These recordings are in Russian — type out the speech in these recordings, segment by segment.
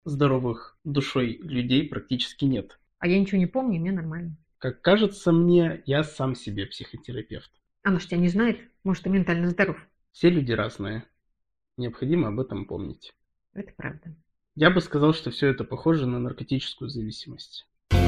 здоровых душой людей практически нет. А я ничего не помню, мне нормально. Как кажется мне, я сам себе психотерапевт. Она ж тебя не знает, может, ты ментально здоров. Все люди разные. Необходимо об этом помнить. Это правда. Я бы сказал, что все это похоже на наркотическую зависимость.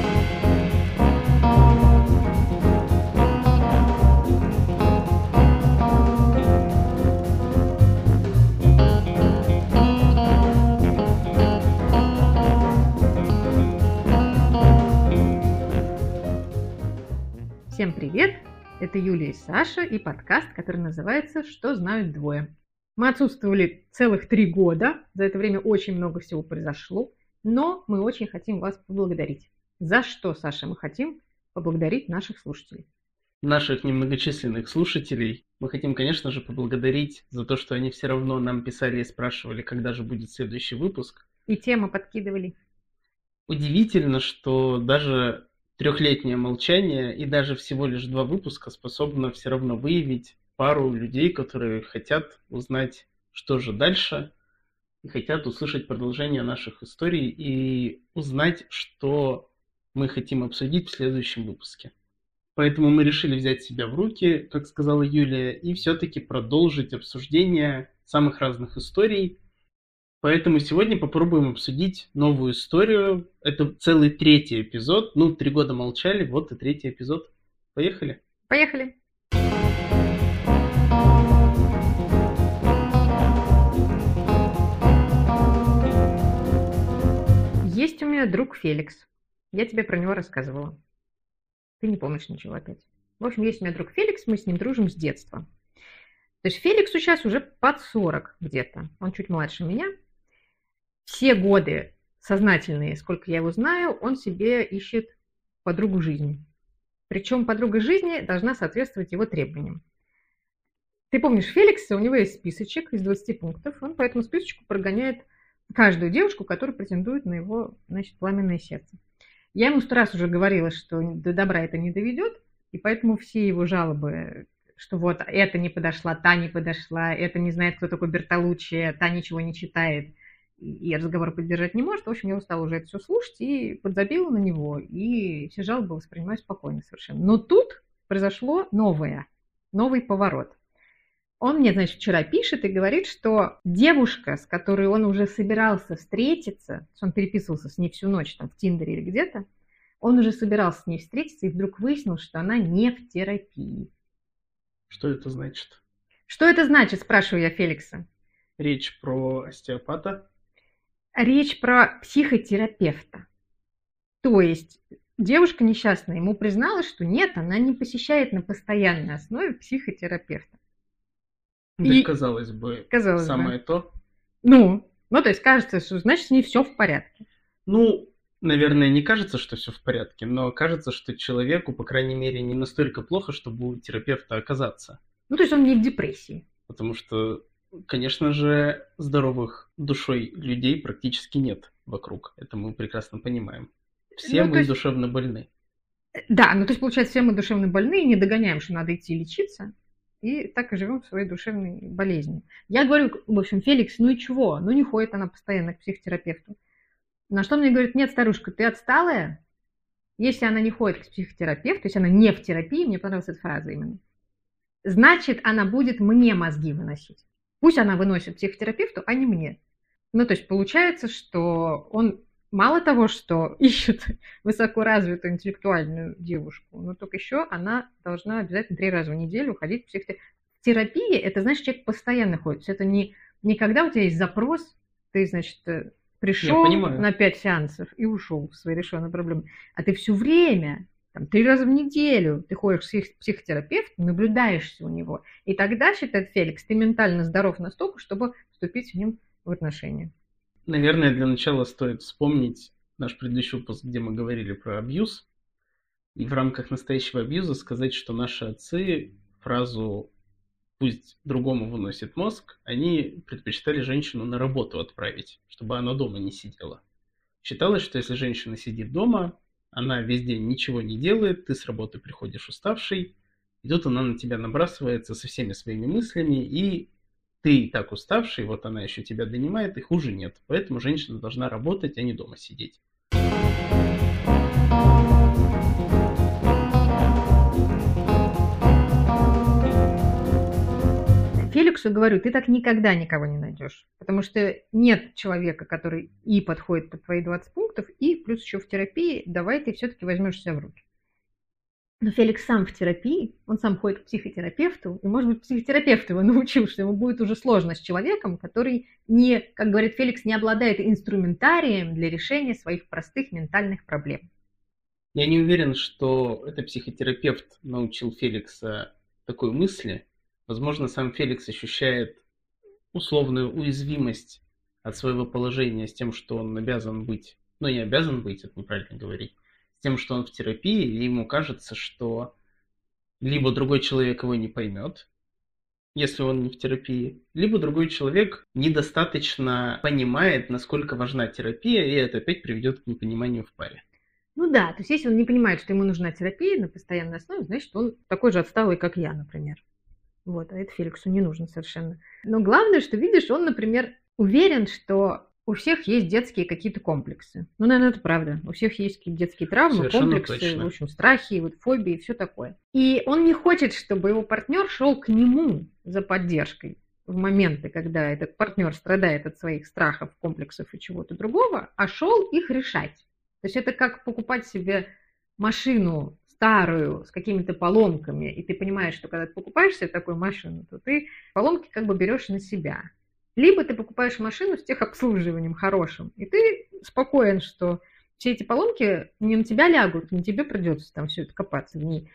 Всем привет! Это Юлия и Саша и подкаст, который называется «Что знают двое». Мы отсутствовали целых 3 года, за это время очень много всего произошло, но мы очень хотим вас поблагодарить. За что, Саша, мы хотим поблагодарить наших слушателей? Наших немногочисленных слушателей мы хотим, конечно же, поблагодарить за то, что они все равно нам писали и спрашивали, когда же будет следующий выпуск. И темы подкидывали. Удивительно, что даже 3-летнее молчание и даже всего лишь 2 выпуска способно все равно выявить пару людей, которые хотят узнать, что же дальше, и хотят услышать продолжение наших историй и узнать, что мы хотим обсудить в следующем выпуске. Поэтому мы решили взять себя в руки, как сказала Юлия, и все-таки продолжить обсуждение самых разных историй. Поэтому сегодня попробуем обсудить новую историю. Это целый 3-й эпизод. 3 года молчали, вот и 3-й эпизод. Поехали? Поехали! Есть у меня друг Феликс. Я тебе про него рассказывала. Ты не помнишь ничего опять. В общем, есть у меня друг Феликс, мы с ним дружим с детства. То есть Феликсу сейчас уже под 40 где-то. Он чуть младше меня. Все годы сознательные, сколько я его знаю, он себе ищет подругу жизни. Причем подруга жизни должна соответствовать его требованиям. Ты помнишь Феликса, у него есть списочек из 20 пунктов. Он по этому списочку прогоняет каждую девушку, которая претендует на его, пламенное сердце. Я ему 100 раз уже говорила, что до добра это не доведет, и поэтому все его жалобы, что вот это не подошла, та не подошла, это не знает, кто такой Бертолуччи, та ничего не читает, и разговор поддержать не может. В общем, я устала уже это все слушать и подзабила на него, и все жалобы воспринимаю спокойно совершенно. Но тут произошло новый поворот. Он мне, вчера пишет и говорит, что девушка, с которой он уже собирался встретиться, он переписывался с ней всю ночь там в Тиндере или где-то, он уже собирался с ней встретиться и вдруг выяснил, что она не в терапии. Что это значит? Что это значит, спрашиваю я Феликса. Речь про остеопата? Речь про психотерапевта. То есть девушка несчастная ему призналась, что нет, она не посещает на постоянной основе психотерапевта. Да, казалось бы, самое то. То есть кажется, что значит с ней все в порядке. Наверное, не кажется, что все в порядке, но кажется, что человеку, по крайней мере, не настолько плохо, чтобы у терапевта оказаться. То есть он не в депрессии. Потому что, конечно же, здоровых душой людей практически нет вокруг. Это мы прекрасно понимаем. Все мы душевно больны. Да, то есть, получается, все мы душевно больны и не догоняем, что надо идти лечиться. И так и живем в своей душевной болезни. Я говорю, в общем, Феликс, и чего? Не ходит она постоянно к психотерапевту. На что мне говорит, нет, старушка, ты отсталая? Если она не ходит к психотерапевту, если она не в терапии, мне понравилась эта фраза именно, значит, она будет мне мозги выносить. Пусть она выносит психотерапевту, а не мне. То есть получается, что он мало того, что ищет высокоразвитую интеллектуальную девушку, но только еще она должна обязательно 3 раза в неделю ходить в психотерапию. Терапия – это, человек постоянно ходит. Это не когда у тебя есть запрос, ты, пришел на 5 сеансов и ушел в свои решенные проблемы, а ты все время, 3 раза в неделю ты ходишь к психотерапевту, наблюдаешься у него. И тогда, считает Феликс, ты ментально здоров настолько, чтобы вступить с ним в отношения. Наверное, для начала стоит вспомнить наш предыдущий выпуск, где мы говорили про абьюз. И в рамках настоящего абьюза сказать, что наши отцы фразу «пусть другому выносит мозг», они предпочитали женщину на работу отправить, чтобы она дома не сидела. Считалось, что если женщина сидит дома, она весь день ничего не делает, ты с работы приходишь уставший, и тут она на тебя набрасывается со всеми своими мыслями, и ты и так уставший, вот она еще тебя донимает, и хуже нет. Поэтому женщина должна работать, а не дома сидеть. Феликсу говорю, ты так никогда никого не найдешь, потому что нет человека, который и подходит под твои 20 пунктов, и плюс еще в терапии, давай ты все-таки возьмешь себя в руки. Но Феликс сам в терапии, он сам ходит к психотерапевту, и, может быть, психотерапевт его научил, что ему будет уже сложно с человеком, который не, как говорит Феликс, не обладает инструментарием для решения своих простых ментальных проблем. Я не уверен, что это психотерапевт научил Феликса такой мысли. Возможно, сам Феликс ощущает условную уязвимость от своего положения с тем, что он обязан быть, ну не обязан быть, это неправильно говорить, с тем, что он в терапии, и ему кажется, что либо другой человек его не поймет, если он не в терапии, либо другой человек недостаточно понимает, насколько важна терапия, и это опять приведет к непониманию в паре. Ну да, то есть если он не понимает, что ему нужна терапия на постоянной основе, значит, он такой же отсталый, как я, например. Вот, а это Феликсу не нужно совершенно. Но главное, что, видишь, он, например, уверен, что у всех есть детские какие-то комплексы. Ну, наверное, это правда. У всех есть какие-то детские травмы, Совершенно комплексы, точно. в общем, страхи, вот, фобии и все такое. И он не хочет, чтобы его партнер шел к нему за поддержкой в моменты, когда этот партнер страдает от своих страхов, комплексов и чего-то другого, а шел их решать. То есть это как покупать себе машину старую, с какими-то поломками, и ты понимаешь, что когда ты покупаешь себе такую машину, то ты поломки как бы берешь на себя. Либо ты покупаешь машину с техобслуживанием хорошим, и ты спокоен, что все эти поломки не на тебя лягут, не тебе придется там все это копаться в ней,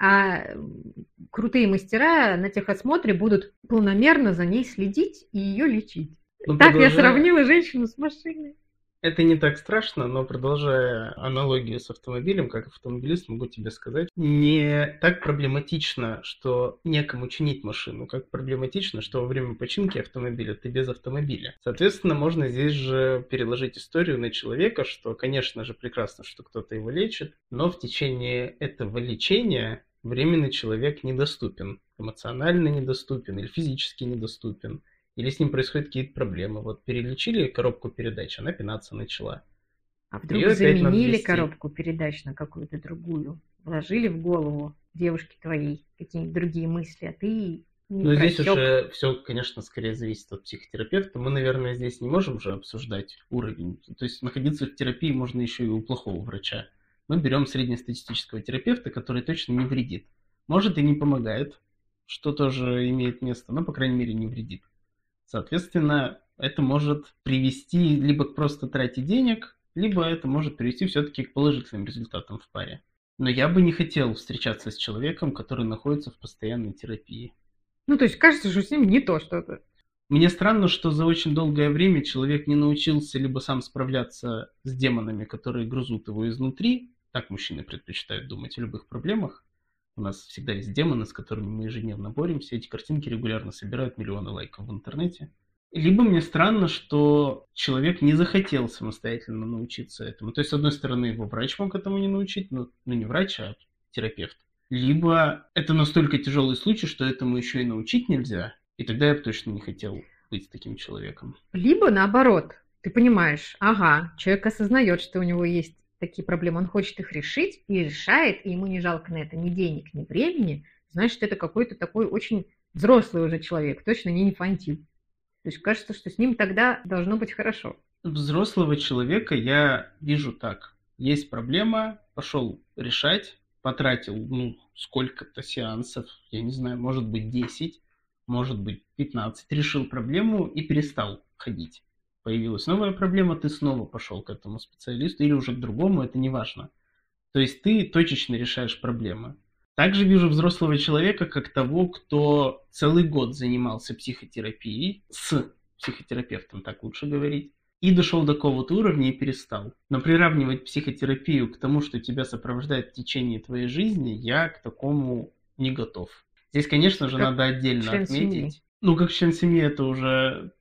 а крутые мастера на техосмотре будут планомерно за ней следить и ее лечить. Так я сравнила женщину с машиной. Это не так страшно, но продолжая аналогию с автомобилем, как автомобилист могу тебе сказать, не так проблематично, что некому чинить машину, как проблематично, что во время починки автомобиля ты без автомобиля. Соответственно, можно здесь же переложить историю на человека, что, конечно же, прекрасно, что кто-то его лечит, но в течение этого лечения временный человек недоступен, эмоционально недоступен или физически недоступен. Или с ним происходят какие-то проблемы. Вот перелечили коробку передач, она пинаться начала. А вдруг заменили коробку передач на какую-то другую, вложили в голову девушке твоей какие-нибудь другие мысли, а ты не Ну, здесь уже все, конечно, скорее зависит от психотерапевта. Мы, наверное, здесь не можем уже обсуждать уровень. То есть находиться в терапии можно еще и у плохого врача. Мы берем среднестатистического терапевта, который точно не вредит. Может и не помогает, что тоже имеет место, но, по крайней мере, не вредит. Соответственно, это может привести либо к просто трате денег, либо это может привести все-таки к положительным результатам в паре. Но я бы не хотел встречаться с человеком, который находится в постоянной терапии. Ну, то есть кажется, что с ним не то что-то. Мне странно, что за очень долгое время человек не научился либо сам справляться с демонами, которые грызут его изнутри. Так мужчины предпочитают думать о любых проблемах. У нас всегда есть демоны, с которыми мы ежедневно боремся. Эти картинки регулярно собирают миллионы лайков в интернете. Либо мне странно, что человек не захотел самостоятельно научиться этому. То есть, с одной стороны, его врач мог этому не научить, ну не врач, а терапевт. Либо это настолько тяжелый случай, что этому еще и научить нельзя. И тогда я бы точно не хотел быть таким человеком. Либо наоборот, ты понимаешь, ага, человек осознает, что у него есть такие проблемы, он хочет их решить и решает, и ему не жалко на это ни денег, ни времени, значит, это какой-то такой очень взрослый уже человек, точно не инфантиль. То есть кажется, что с ним тогда должно быть хорошо. Взрослого человека я вижу так. Есть проблема, пошел решать, потратил сколько-то сеансов, я не знаю, может быть 10, может быть 15, решил проблему и перестал ходить. Появилась новая проблема, ты снова пошел к этому специалисту или уже к другому, это не важно. То есть ты точечно решаешь проблемы. Также вижу взрослого человека как того, кто целый год занимался психотерапией, с психотерапевтом, так лучше говорить, и дошел до какого-то уровня и перестал. Но приравнивать психотерапию к тому, что тебя сопровождает в течение твоей жизни, я к такому не готов. Здесь, конечно же, надо отдельно отметить. Как член семьи это уже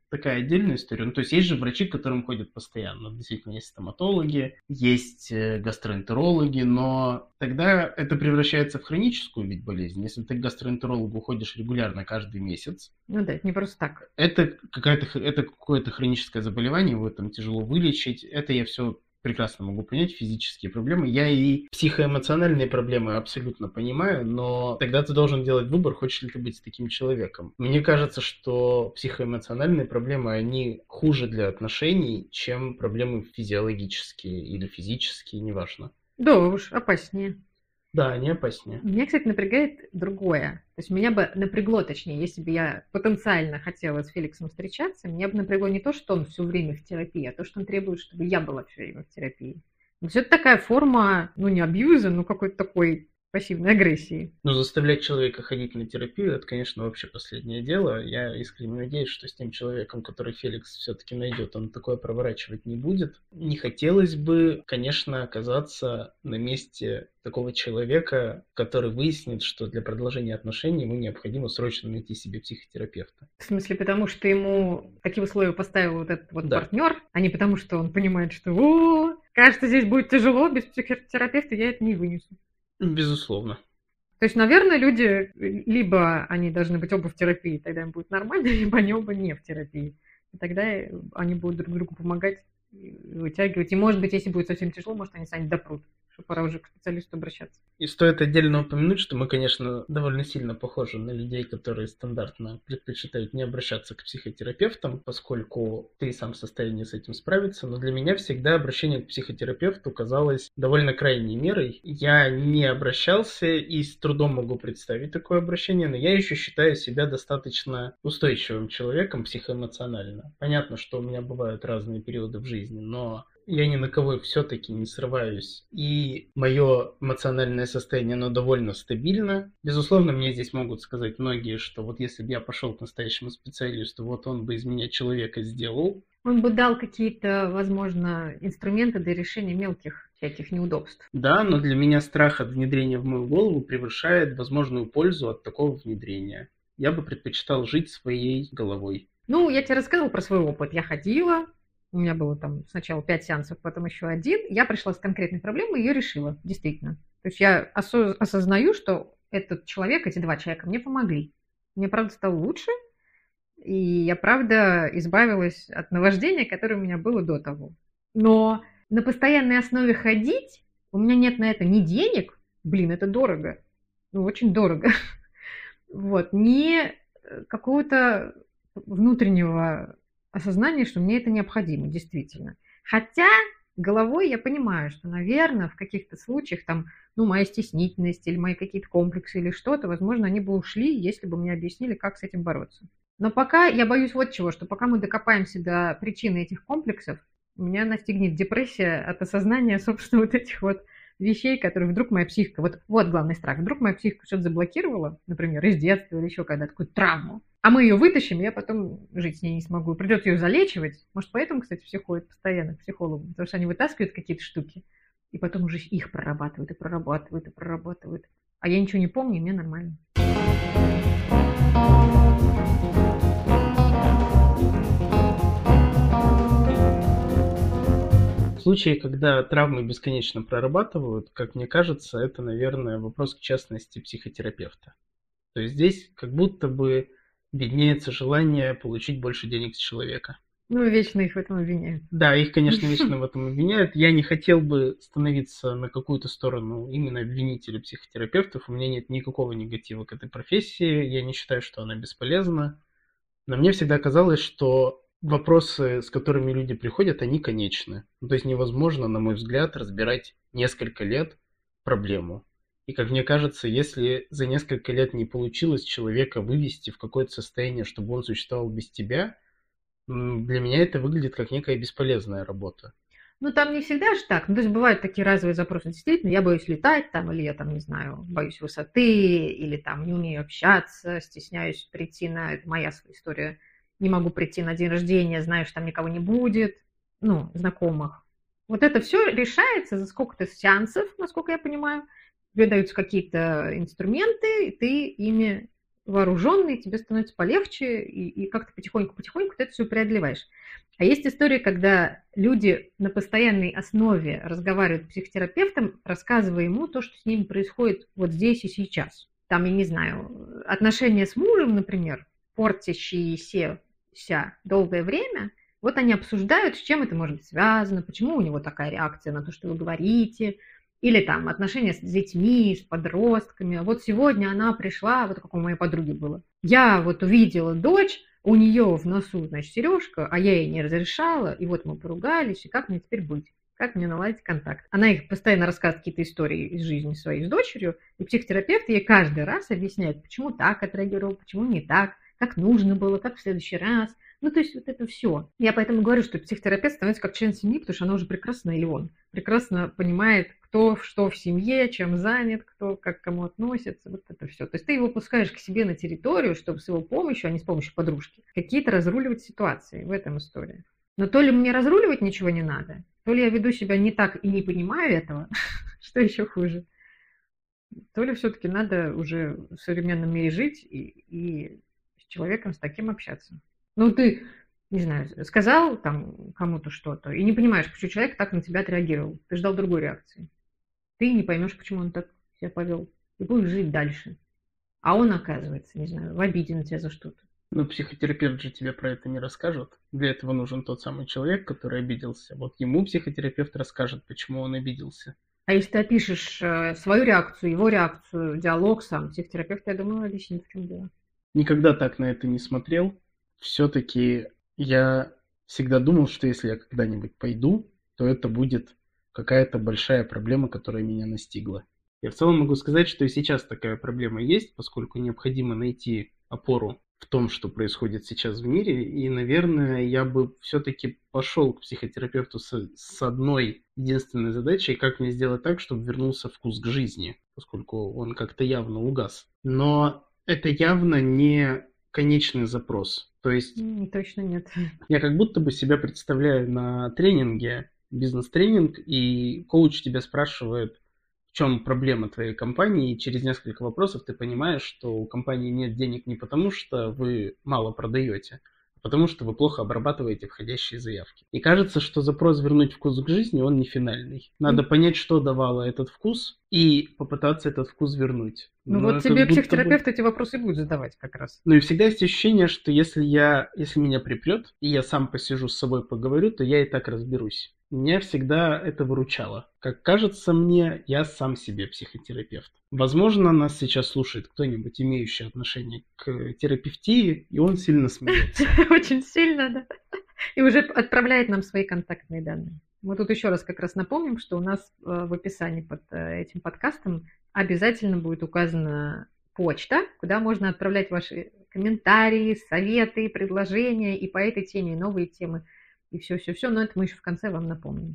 такая отдельная история. Ну, то есть есть же врачи, к которым ходят постоянно. Действительно, есть стоматологи, есть гастроэнтерологи, но тогда это превращается в хроническую ведь болезнь. Если ты к гастроэнтерологу ходишь регулярно каждый месяц, Ну да, это не просто так. это какое-то хроническое заболевание, его там тяжело вылечить. Это я все прекрасно могу понять, физические проблемы. Я и психоэмоциональные проблемы абсолютно понимаю, но тогда ты должен делать выбор, хочешь ли ты быть таким человеком. Мне кажется, что психоэмоциональные проблемы, они хуже для отношений, чем проблемы физиологические или физические, неважно. Да уж, опаснее. Да, они опаснее. Меня, кстати, напрягает другое. То есть меня бы напрягло, точнее, если бы я потенциально хотела с Феликсом встречаться, меня бы напрягло не то, что он все время в терапии, а то, что он требует, чтобы я была все время в терапии. То есть это такая форма, ну не абьюза, но какой-то такой пассивной агрессии. Но заставлять человека ходить на терапию, это, конечно, вообще последнее дело. Я искренне надеюсь, что с тем человеком, который Феликс все-таки найдет, он такое проворачивать не будет. Не хотелось бы, конечно, оказаться на месте такого человека, который выяснит, что для продолжения отношений ему необходимо срочно найти себе психотерапевта. В смысле, потому что ему такие условия поставил вот этот вот партнер, а не потому что он понимает, что кажется, здесь будет тяжело, без психотерапевта я это не вынесу. Безусловно. То есть, наверное, люди, либо они должны быть оба в терапии, тогда им будет нормально, либо они оба не в терапии. И тогда они будут друг другу помогать, вытягивать. И, может быть, если будет совсем тяжело, может, они сами допрут, что пора уже к специалисту обращаться. И стоит отдельно упомянуть, что мы, конечно, довольно сильно похожи на людей, которые стандартно предпочитают не обращаться к психотерапевтам, поскольку ты сам в состоянии с этим справиться. Но для меня всегда обращение к психотерапевту казалось довольно крайней мерой. Я не обращался и с трудом могу представить такое обращение, но я еще считаю себя достаточно устойчивым человеком психоэмоционально. Понятно, что у меня бывают разные периоды в жизни, но я ни на кого все-таки не срываюсь. И мое эмоциональное состояние, оно довольно стабильно. Безусловно, мне здесь могут сказать многие, что вот если бы я пошел к настоящему специалисту, вот он бы из меня человека сделал. Он бы дал какие-то, возможно, инструменты для решения мелких всяких неудобств. Да, но для меня страх от внедрения в мою голову превышает возможную пользу от такого внедрения. Я бы предпочитал жить своей головой. Ну, я тебе рассказывала про свой опыт. Я ходила, у меня было там сначала 5 сеансов, потом еще 1. Я пришла с конкретной проблемой и ее решила, действительно. То есть я осознаю, что этот человек, эти 2 человека мне помогли. Мне, правда, стало лучше, и я, правда, избавилась от наваждения, которое у меня было до того. Но на постоянной основе ходить, у меня нет на это ни денег, это дорого, очень дорого, вот, ни какого-то внутреннего осознание, что мне это необходимо, действительно. Хотя головой я понимаю, что, наверное, в каких-то случаях там, моя стеснительность или мои какие-то комплексы или что-то, возможно, они бы ушли, если бы мне объяснили, как с этим бороться. Но пока я боюсь вот чего, что пока мы докопаемся до причины этих комплексов, меня настигнет депрессия от осознания, собственно, вот этих вот вещей, которые вдруг моя психика... Вот главный страх. Вдруг моя психика что-то заблокировала, например, из детства или еще когда-то, какую-то травму. А мы ее вытащим, я потом жить с ней не смогу. Придется ее залечивать. Может, поэтому, кстати, все ходят постоянно к психологу. Потому что они вытаскивают какие-то штуки, и потом уже их прорабатывают, и прорабатывают, и прорабатывают. А я ничего не помню, и мне нормально. В случае, когда травмы бесконечно прорабатывают, как мне кажется, это, наверное, вопрос к частности психотерапевта. То есть здесь как будто бы виднеется желание получить больше денег с человека. Вечно их в этом обвиняют. Да, их, конечно, вечно в этом обвиняют. Я не хотел бы становиться на какую-то сторону именно обвинителя психотерапевтов. У меня нет никакого негатива к этой профессии. Я не считаю, что она бесполезна. Но мне всегда казалось, что вопросы, с которыми люди приходят, они конечны. То есть невозможно, на мой взгляд, разбирать несколько лет проблему. И, как мне кажется, если за несколько лет не получилось человека вывести в какое-то состояние, чтобы он существовал без тебя, для меня это выглядит как некая бесполезная работа. Там не всегда же так. То есть бывают такие разовые запросы. Действительно, я боюсь летать, или я не знаю, боюсь высоты, или не умею общаться, стесняюсь прийти это моя история. Не могу прийти на день рождения, знаю, что там никого не будет, знакомых. Вот это все решается за сколько-то сеансов, насколько я понимаю. Тебе даются какие-то инструменты, и ты ими вооруженный, тебе становится полегче, и как-то потихоньку ты это все преодолеваешь. А есть история, когда люди на постоянной основе разговаривают с психотерапевтом, рассказывая ему то, что с ними происходит вот здесь и сейчас. Там, я не знаю, отношения с мужем, например, портящиеся долгое время, вот они обсуждают, с чем это может быть связано, почему у него такая реакция на то, что вы говорите, или там отношения с детьми, с подростками. Вот сегодня она пришла, вот как у моей подруги было. Я вот увидела дочь, у нее в носу, значит, сережка, а я ей не разрешала, и вот мы поругались, и как мне теперь быть? Как мне наладить контакт? Она их постоянно рассказывает какие-то истории из жизни своей с дочерью, и психотерапевт ей каждый раз объясняет, почему так отреагировал, почему не так, как нужно было, как в следующий раз. Ну, то есть вот это все. Я поэтому говорю, что психотерапевт становится как член семьи, потому что она уже прекрасно, или он, прекрасно понимает, кто что в семье, чем занят, кто как к кому относится, вот это все. То есть ты его пускаешь к себе на территорию, чтобы с его помощью, а не с помощью подружки, какие-то разруливать ситуации. В этом история. Но то ли мне разруливать ничего не надо, то ли я веду себя не так и не понимаю этого, что еще хуже, то ли все-таки надо уже в современном мире жить и с человеком с таким общаться. Ну, ты, не знаю, сказал там кому-то что-то, и не понимаешь, почему человек так на тебя отреагировал. Ты ждал другой реакции. Ты не поймешь, почему он так себя повел. И будешь жить дальше. А он, оказывается, не знаю, в обиде на тебя за что-то. Но психотерапевт же тебе про это не расскажет. Для этого нужен тот самый человек, который обиделся. Вот ему психотерапевт расскажет, почему он обиделся. А если ты опишешь свою реакцию, его реакцию, диалог сам, психотерапевт, я думаю, объяснит, в чем дело. Никогда так на это не смотрел. Все-таки я всегда думал, что если я когда-нибудь пойду, то это будет какая-то большая проблема, которая меня настигла. Я в целом могу сказать, что и сейчас такая проблема есть, поскольку необходимо найти опору в том, что происходит сейчас в мире. И, наверное, я бы все-таки пошел к психотерапевту с одной единственной задачей, как мне сделать так, чтобы вернулся вкус к жизни, поскольку он как-то явно угас. Но это явно не конечный запрос. То есть точно нет. Я как будто бы себя представляю на тренинге, бизнес-тренинг, и коуч тебя спрашивает, в чем проблема твоей компании, и через несколько вопросов ты понимаешь, что у компании нет денег не потому, что вы мало продаете, а потому что вы плохо обрабатываете входящие заявки. И кажется, что запрос вернуть вкус к жизни, он не финальный. Надо понять, что давало этот вкус, и попытаться этот вкус вернуть. Ну вот тебе психотерапевт эти вопросы будет задавать как раз. Ну и всегда есть ощущение, что если меня припрет, и я сам посижу с собой поговорю, то я и так разберусь. Меня всегда это выручало. Как кажется мне, я сам себе психотерапевт. Возможно, нас сейчас слушает кто-нибудь, имеющий отношение к терапевтии, и он сильно смеется. Очень сильно, да. И уже отправляет нам свои контактные данные. Мы тут еще раз как раз напомним, что у нас в описании под этим подкастом обязательно будет указана почта, куда можно отправлять ваши комментарии, советы, предложения и по этой теме, и новые темы, и все-все-все. Но это мы еще в конце вам напомним.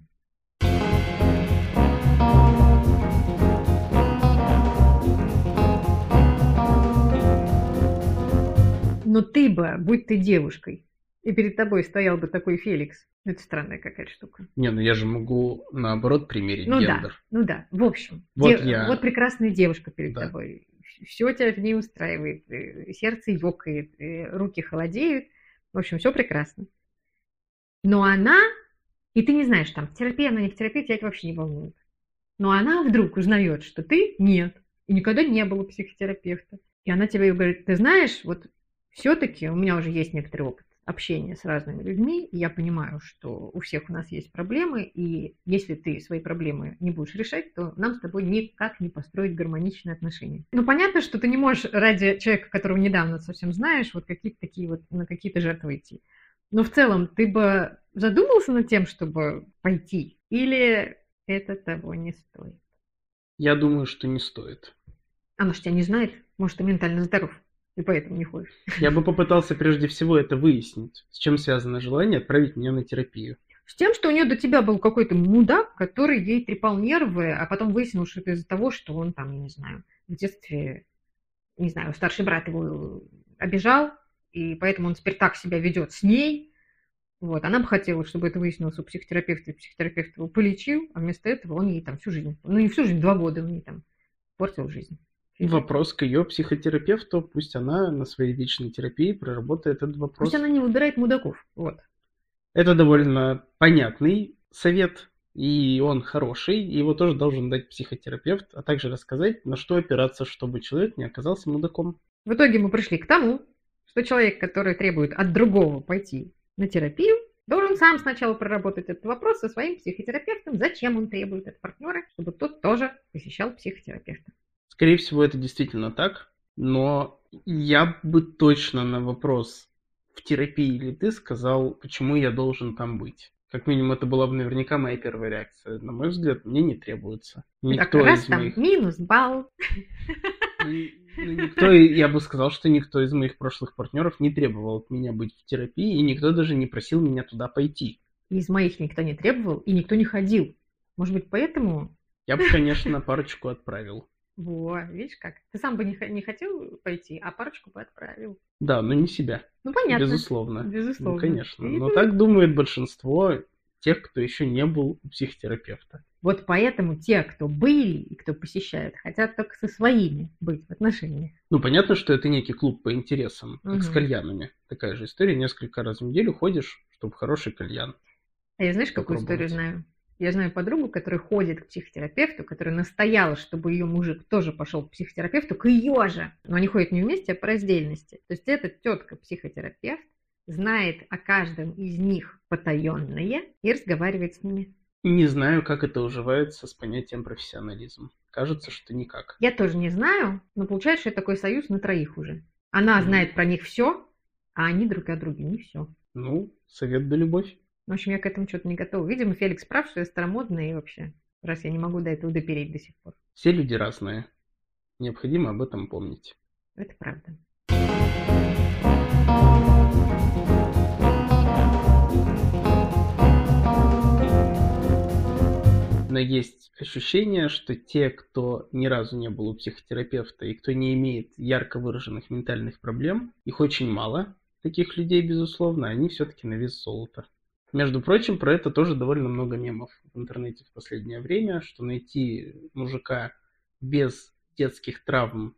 Но ты бы, будь ты девушкой, и перед тобой стоял бы такой Феликс. Это странная какая-то штука. Не, ну я же могу, наоборот, примерить гендер. Ну да. В общем, вот прекрасная девушка перед тобой. Все тебя в ней устраивает. Сердце ёкает, руки холодеют. В общем, все прекрасно. Но она, и ты не знаешь, там, в терапии она, не в терапии, тебя это вообще не волнует. Но она вдруг узнает, что ты нет. И никогда не было психотерапевта. И она тебе говорит, ты знаешь, вот все-таки у меня уже есть некоторый опыт общения с разными людьми, и я понимаю, что у всех у нас есть проблемы, и если ты свои проблемы не будешь решать, то нам с тобой никак не построить гармоничные отношения. Ну, понятно, что ты не можешь ради человека, которого недавно совсем знаешь, вот какие-то такие вот, на какие-то жертвы идти. Но в целом ты бы задумался над тем, чтобы пойти, или это того не стоит? Я думаю, что не стоит. Она же тебя не знает, может, ты ментально здоров. И поэтому не ходишь. Я бы попытался прежде всего это выяснить. С чем связано желание отправить меня на терапию? С тем, что у нее до тебя был какой-то мудак, который ей трепал нервы, а потом выяснилось, что это из-за того, что он там, я не знаю, в детстве, не знаю, старший брат его обижал, и поэтому он теперь так себя ведет с ней. Вот. Она бы хотела, чтобы это выяснилось у психотерапевта, и психотерапевт его полечил, а вместо этого он ей там всю жизнь, ну не всю жизнь, 2 года он ей там портил жизнь. Вопрос к ее психотерапевту, пусть она на своей личной терапии проработает этот вопрос. Пусть она не выбирает мудаков. Вот. Это довольно понятный совет, и он хороший, и его тоже должен дать психотерапевт, а также рассказать, на что опираться, чтобы человек не оказался мудаком. В итоге мы пришли к тому, что человек, который требует от другого пойти на терапию, должен сам сначала проработать этот вопрос со своим психотерапевтом, зачем он требует от партнера, чтобы тот тоже посещал психотерапевта. Скорее всего, это действительно так, но я бы точно на вопрос, в терапии ли ты, сказал, почему я должен там быть. Как минимум, это была бы наверняка моя первая реакция. На мой взгляд, мне не требуется. Так раз там минус балл. Я бы сказал, что никто из моих прошлых партнеров не требовал от меня быть в терапии, и никто даже не просил меня туда пойти. Из моих никто не требовал, и никто не ходил. Может быть, поэтому... Я бы, конечно, парочку отправил. Во, видишь как? Ты сам бы не хотел пойти, а парочку бы отправил. Да, но не себя. Ну, понятно. Безусловно. Безусловно. Ну, конечно. Но так думает большинство тех, кто еще не был у психотерапевта. Вот поэтому те, кто были и кто посещают, хотят только со своими быть в отношениях. Ну, понятно, что это некий клуб по интересам, как с кальянами. Такая же история. Несколько раз в неделю ходишь, чтобы хороший кальян. А я знаешь, какую историю знаю? Я знаю подругу, которая ходит к психотерапевту, которая настояла, чтобы ее мужик тоже пошел к психотерапевту, к ее же. Но они ходят не вместе, а по раздельности. То есть эта тетка-психотерапевт знает о каждом из них потаенное и разговаривает с ними. Не знаю, как это уживается с понятием профессионализм. Кажется, что никак. Я тоже не знаю, но получается, что это такой союз на троих уже. Она знает про них все, а они друг о друге не все. Ну, совет да любовь. В общем, я к этому что-то не готова. Видимо, Феликс прав, что я старомодная и вообще, раз я не могу до этого допереть до сих пор. Все люди разные. Необходимо об этом помнить. Это правда. Но есть ощущение, что те, кто ни разу не был у психотерапевта и кто не имеет ярко выраженных ментальных проблем, их очень мало, таких людей, безусловно, они все-таки на вес золота. Между прочим, про это тоже довольно много мемов в интернете в последнее время, что найти мужика без детских травм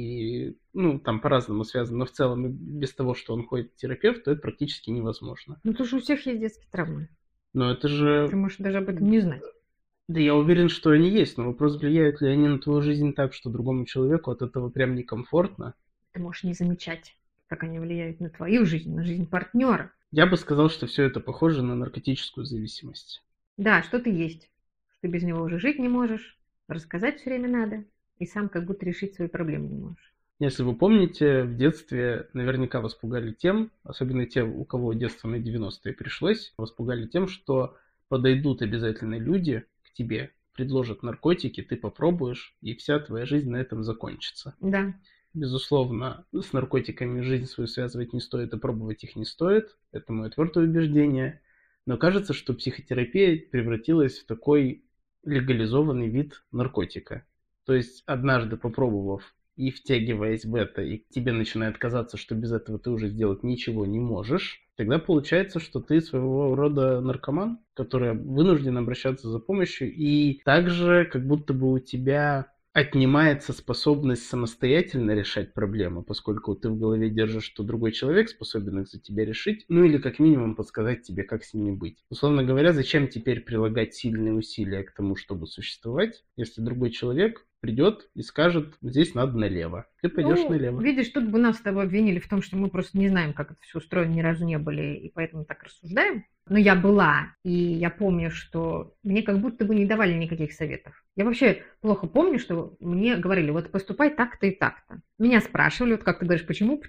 и, ну, там по-разному связано, но в целом и без того, что он ходит к терапевту, это практически невозможно. Ну, потому что у всех есть детские травмы. Но это же... Ты можешь даже об этом не знать. Да я уверен, что они есть, но вопрос, влияют ли они на твою жизнь так, что другому человеку от этого прям некомфортно. Ты можешь не замечать, как они влияют на твою жизнь, на жизнь партнера. Я бы сказал, что все это похоже на наркотическую зависимость. Да, что-то есть. Что ты без него уже жить не можешь, рассказать все время надо, и сам как будто решить свои проблемы не можешь. Если вы помните, в детстве наверняка вас пугали тем, особенно те, у кого детство на 90-е пришлось, вас пугали тем, что подойдут обязательно люди к тебе, предложат наркотики, ты попробуешь, и вся твоя жизнь на этом закончится. Да. Безусловно, с наркотиками жизнь свою связывать не стоит, и пробовать их не стоит. Это мое твердое убеждение. Но кажется, что психотерапия превратилась в такой легализованный вид наркотика. То есть, однажды попробовав и втягиваясь в это, и тебе начинает казаться, что без этого ты уже сделать ничего не можешь, тогда получается, что ты своего рода наркоман, который вынужден обращаться за помощью, и также как будто бы у тебя отнимается способность самостоятельно решать проблемы, поскольку ты в голове держишь, что другой человек способен их за тебя решить, ну или как минимум подсказать тебе, как с ними быть. Условно говоря, зачем теперь прилагать сильные усилия к тому, чтобы существовать, если другой человек придет и скажет, здесь надо налево. Ты пойдешь налево. Видишь, тут бы нас с тобой обвинили в том, что мы просто не знаем, как это все устроено, ни разу не были, и поэтому так рассуждаем. Но я была, и я помню, что мне как будто бы не давали никаких советов. Я вообще плохо помню, что мне говорили, вот поступай так-то и так-то. Меня спрашивали, вот как ты говоришь, почему.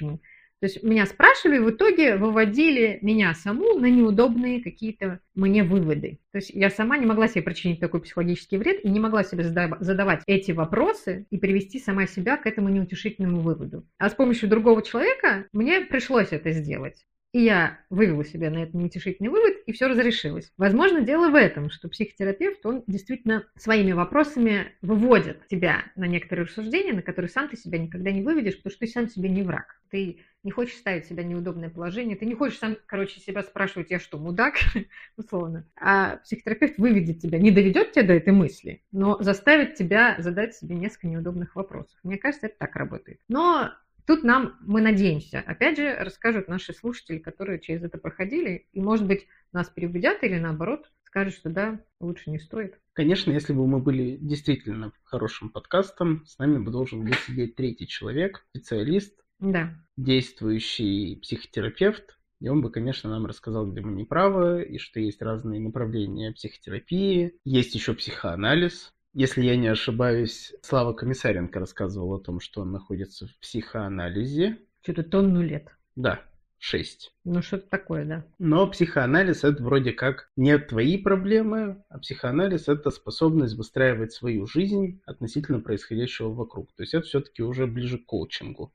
То есть меня спрашивали, в итоге выводили меня саму на неудобные какие-то мне выводы. То есть я сама не могла себе причинить такой психологический вред и не могла себе задавать эти вопросы и привести сама себя к этому неутешительному выводу. А с помощью другого человека мне пришлось это сделать. И я вывела себя на этот неутешительный вывод, и все разрешилось. Возможно, дело в этом, что психотерапевт, он действительно своими вопросами выводит тебя на некоторые рассуждения, на которые сам ты себя никогда не выведешь, потому что ты сам себе не враг. Ты не хочешь ставить себя в неудобное положение, ты не хочешь сам, себя спрашивать, я что, мудак, условно. А психотерапевт выведет тебя, не доведет тебя до этой мысли, но заставит тебя задать себе несколько неудобных вопросов. Мне кажется, это так работает. Но тут мы надеемся, опять же, расскажут наши слушатели, которые через это проходили, и, может быть, нас переубедят или, наоборот, скажут, что да, лучше не стоит. Конечно, если бы мы были действительно хорошим подкастом, с нами бы должен был сидеть третий человек, специалист, да, действующий психотерапевт, и он бы, конечно, нам рассказал, где мы неправы, и что есть разные направления психотерапии, есть еще психоанализ. Если я не ошибаюсь, Слава Комиссаренко рассказывал о том, что он находится в психоанализе. Что-то 1 лет. Да, 6. Ну, что-то такое, да. Но психоанализ — это вроде как не твои проблемы, а психоанализ — это способность выстраивать свою жизнь относительно происходящего вокруг. То есть это все-таки уже ближе к коучингу.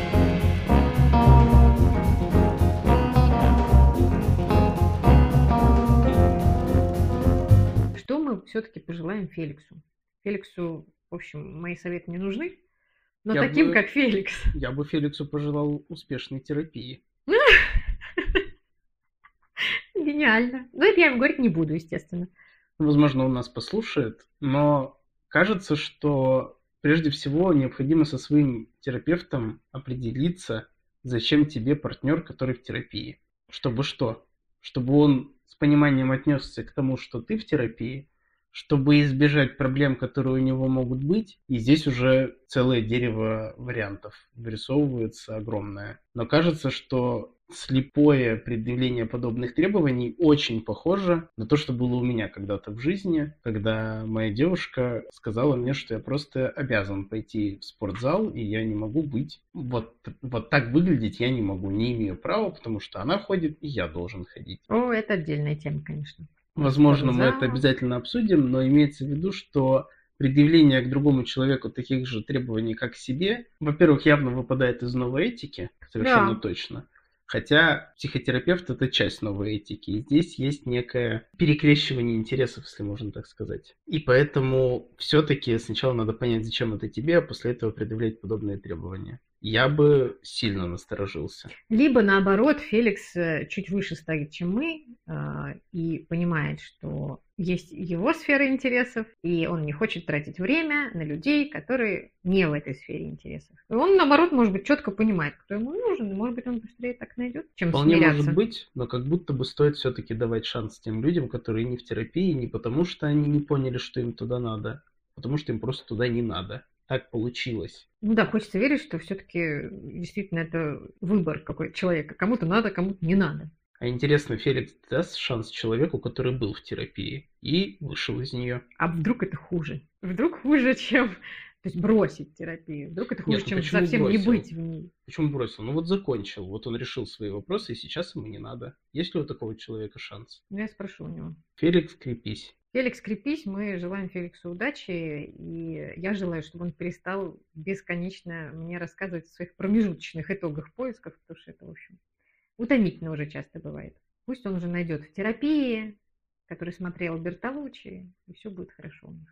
Что мы все-таки пожелаем Феликсу? Феликсу, в общем, мои советы не нужны, но как Феликс. Я бы Феликсу пожелал успешной терапии. Гениально. Но это я ему говорить не буду, естественно. Возможно, он нас послушает, но кажется, что прежде всего необходимо со своим терапевтом определиться, зачем тебе партнер, который в терапии. Чтобы что? Чтобы он с пониманием отнесся к тому, что ты в терапии, чтобы избежать проблем, которые у него могут быть. И здесь уже целое дерево вариантов вырисовывается огромное. Но кажется, что слепое предъявление подобных требований очень похоже на то, что было у меня когда-то в жизни, когда моя девушка сказала мне, что я просто обязан пойти в спортзал, и я не могу быть вот так выглядеть, я не могу, не имею права, потому что она ходит, и я должен ходить. О, это отдельная тема, конечно. Возможно, мы это обязательно обсудим, но имеется в виду, что предъявление к другому человеку таких же требований, как к себе, во-первых, явно выпадает из новой этики, совершенно точно. Хотя психотерапевт — это часть новой этики, и здесь есть некое перекрещивание интересов, если можно так сказать. И поэтому все-таки сначала надо понять, зачем это тебе, а после этого предъявлять подобные требования. Я бы сильно насторожился. Либо наоборот, Феликс чуть выше стоит, чем мы, и понимает, что есть его сфера интересов, и он не хочет тратить время на людей, которые не в этой сфере интересов. И он, наоборот, может быть, четко понимает, кто ему нужен, и, может быть, он быстрее так найдет, чем вполне смиряться. Может быть, но как будто бы стоит все-таки давать шанс тем людям, которые не в терапии, не потому что они не поняли, что им туда надо, потому что им просто туда не надо. Так получилось. Ну да, хочется верить, что все-таки действительно это выбор какой-то человека. Кому-то надо, кому-то не надо. А интересно, Феликс даст шанс человеку, который был в терапии и вышел из нее? А вдруг это хуже? Вдруг хуже, чем... То есть бросить терапию. Вдруг это хуже, чем совсем бросил? Не быть в ней. Почему бросил? Ну вот закончил. Вот он решил свои вопросы, и сейчас ему не надо. Есть ли у такого человека шанс? Ну, я спрошу у него. Феликс, крепись. Феликс, крепись. Мы желаем Феликсу удачи. И я желаю, чтобы он перестал бесконечно мне рассказывать о своих промежуточных итогах поисков, потому что это, в общем, утомительно уже часто бывает. Пусть он уже найдет в терапии, который смотрел Бертолуччи, и все будет хорошо у них.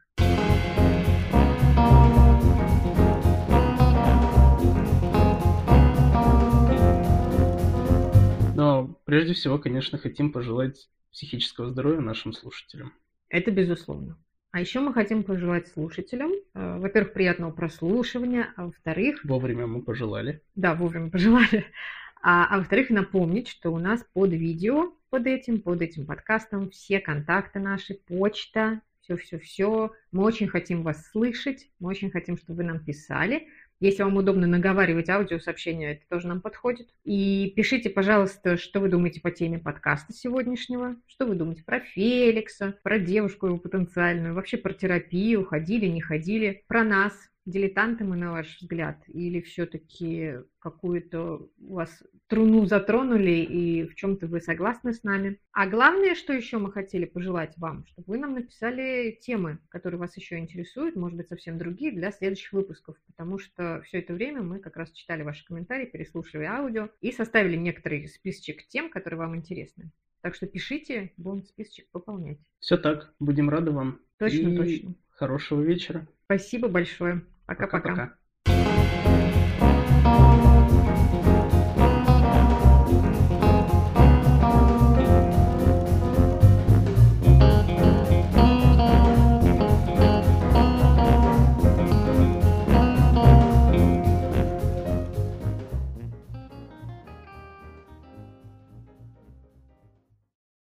Но прежде всего, конечно, хотим пожелать психического здоровья нашим слушателям. Это безусловно. А еще мы хотим пожелать слушателям, во-первых, приятного прослушивания, а во-вторых... Вовремя мы пожелали. Да, вовремя пожелали. А во-вторых, напомнить, что у нас под видео, под этим подкастом все контакты наши, почта, все. Мы очень хотим вас слышать, мы очень хотим, чтобы вы нам писали. Если вам удобно наговаривать аудиосообщения, это тоже нам подходит. И пишите, пожалуйста, что вы думаете по теме подкаста сегодняшнего, что вы думаете про Феликса, про девушку его потенциальную, вообще про терапию, ходили, не ходили, про нас. Дилетанты мы, на ваш взгляд, или все-таки какую-то у вас струну затронули и в чем-то вы согласны с нами. А главное, что еще мы хотели пожелать вам, чтобы вы нам написали темы, которые вас еще интересуют, может быть, совсем другие, для следующих выпусков, потому что все это время мы как раз читали ваши комментарии, переслушивали аудио и составили некоторый списочек тем, которые вам интересны. Так что пишите, будем списочек пополнять. Все так, будем рады вам. Точно, И точно. хорошего вечера. Спасибо большое. Пока-пока. Пока-пока.